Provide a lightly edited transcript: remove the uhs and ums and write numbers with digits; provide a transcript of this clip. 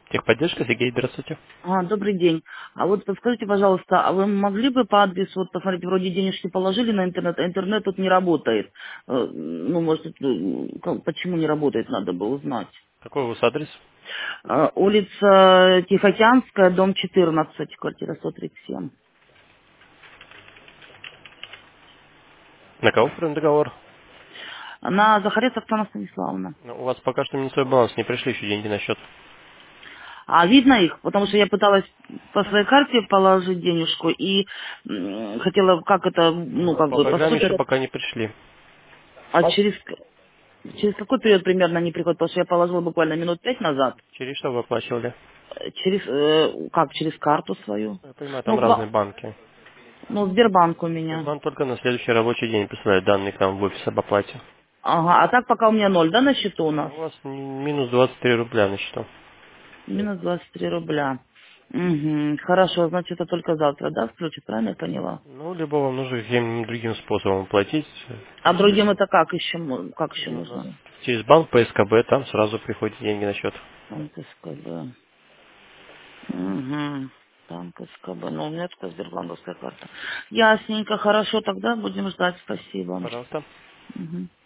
Техподдержка, Сергей, здравствуйте. Добрый день. А вот подскажите, пожалуйста, а вы могли бы по адресу, вот посмотрите, вроде денежки положили на интернет, а интернет тут не работает. Ну, может, почему не работает, надо бы узнать. Какой у вас адрес? Улица Тихоокеанская, дом 14, квартира 137. На кого оформлен договор? На Захарец Оксана Станиславовна. Ну, у вас пока что минусовой баланс, не пришли еще деньги на счет. А видно их, потому что я пыталась по своей карте положить денежку и хотела, как это, ну, Ну, как по бы, по программе еще сути, пока не пришли. а через какой период примерно они приходят? Потому что я положила буквально минут 5 назад. Через что вы оплачивали? Через карту свою. Я понимаю, там Ну, разные банки. Сбербанк у меня. Сбербанк только на следующий рабочий день присылает данные к нам в офис об оплате. Ага, а так пока у меня ноль, да, на счету у Ну, нас? у вас минус 23 рубля на счету. Минус 23 рубля. Угу, хорошо, значит, это только завтра, да, включит, правильно я поняла? Ну, либо вам нужно каким-нибудь другим способом оплатить. А другим это как еще Ну, у нас можно? через банк по СКБ, там сразу приходят деньги на счет. Банк СКБ. Угу. Банк СКБ. Ну, у меня только Сбербанковская карта. Ясненько, хорошо, тогда будем ждать, спасибо. Пожалуйста. Мгм.